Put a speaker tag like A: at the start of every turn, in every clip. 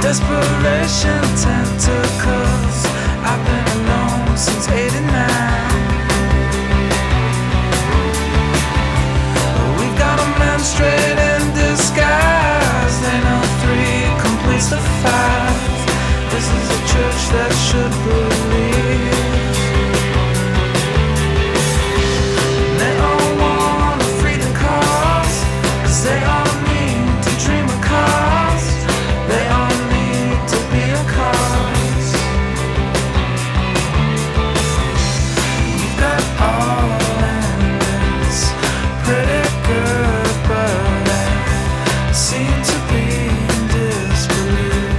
A: Desperation tentacles. I've been alone since '89. We've got a man straight in disguise. They know 3 completes the 5. This is a church that should believe. They all want a freedom cause, 'cause they all need to dream a cause. They all need to be a cause. You've got all and it's pretty good, but I seem to be in disbelief.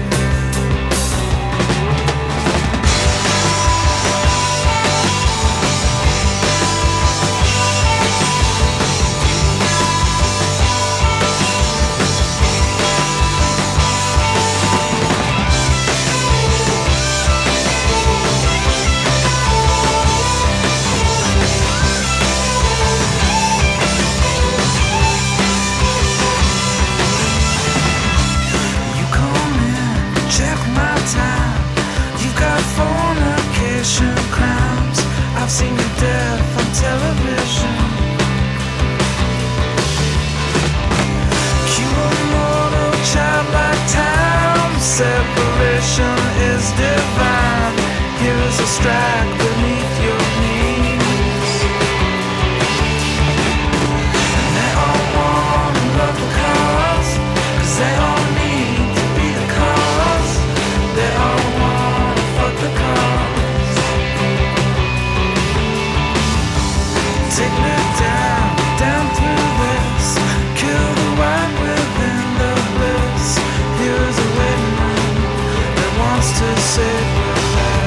A: You come in, check my time. You've got fornication crimes. I've seen your death on television. Cue a mortal childlike time. Separation is divine. Here is a strike beneath your knees. And they all want to love the cause, 'cause they all need to be the cause. They all want to fuck the cause. Take me down, down through this. Kill the white within the bliss. Here's a waiting room that wants to say goodbye.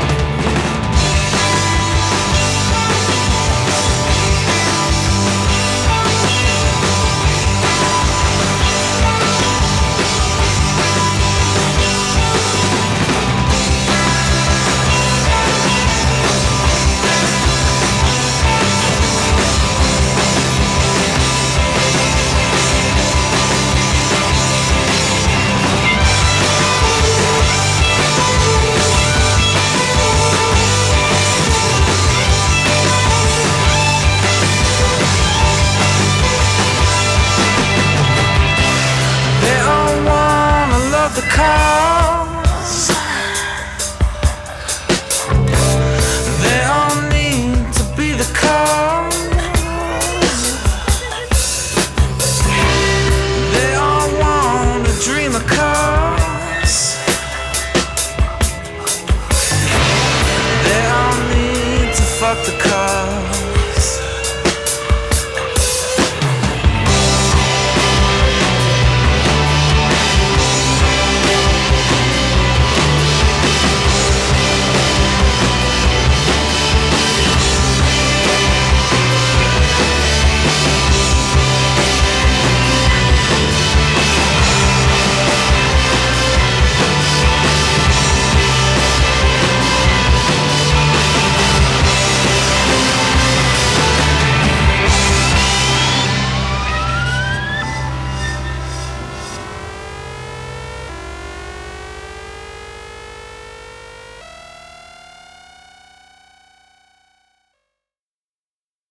A: They all wanna love the cause. They all need to be the cause. They all wanna dream a cause. They all need to fuck the cause.